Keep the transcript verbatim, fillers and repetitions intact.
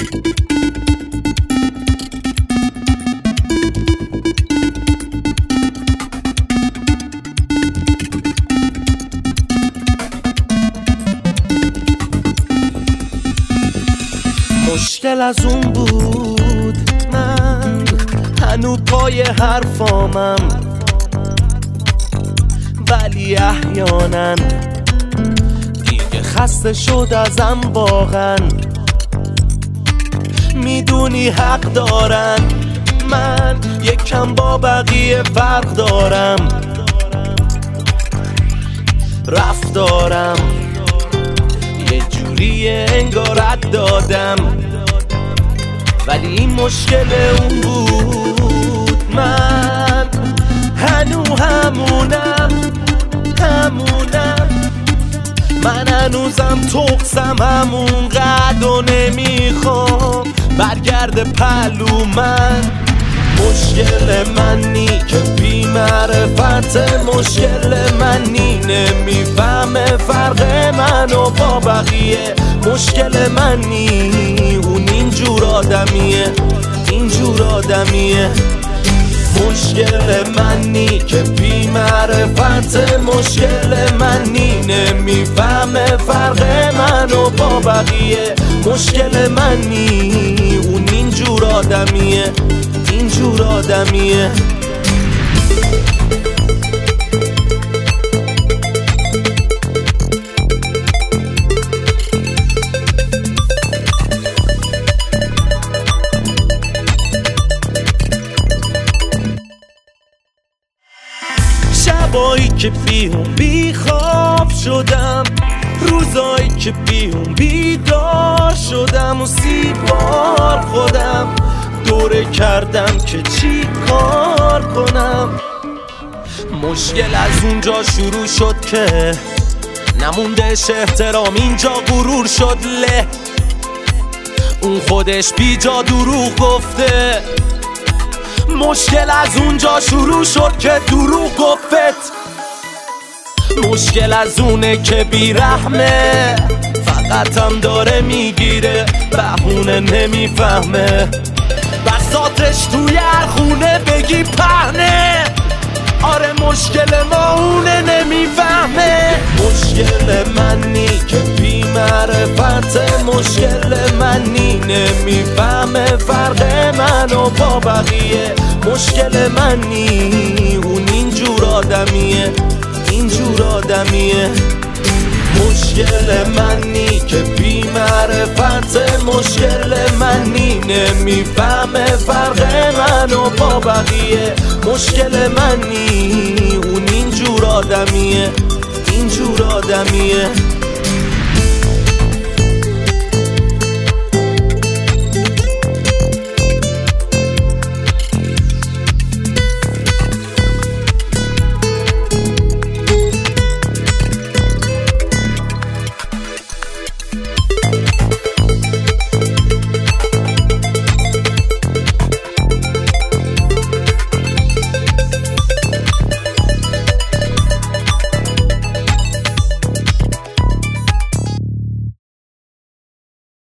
مشکل از اون بود من هنو پای حرفامم، ولی احیانا دیگه خسته شد ازم واقعا. میدونی حق دارن، من یکم با بقیه فرق دارم، رفتارم یه جوریه انگارت دادم، ولی این مشکل اون بود. من هنو همونم همونم من هنوزم تقصم همون قد و نمیخوام برگرد پلو. من مشکل منی که بی معرفت، مشکل منی نمیفهمه فرق منو با بقیه، مشکل منی اون اینجور آدمیه اینجور آدمیه. مشکل منی که بی معرفت، مشکل منی نمیفهمه فرق منو با بقیه، مشکل منی اون اینجور آدمیه اینجور آدمیه. شبایی که بیام بی خواب شدم، روزایی که بیام بیدار شدم و سی بار خودم دوره کردم که چی کار کنم. مشکل از اونجا شروع شد که نموندش احترام، اینجا غرور شد له، اون خودش بی جا دروغ گفته. مشکل از اونجا شروع شد که دروغ گفت. مشکل از اونه که بیرحمه، فقط هم داره میگیره بهونه نمیفهمه، بساطش توی هر خونه بگی پهنه. آره مشکل ما اونه نمیفهمه. مشکل منی که بی معرفت، مشکل منی نمیفهمه فرق منو با بقیه، مشکل منی اون اینجور آدمیه اینجور آدمیه. مشکل منی که بی معرفت، مشکل منی نمیفهمه فرق منو با بقیه، مشکل منی اون اینجور آدمیه اینجور آدمیه.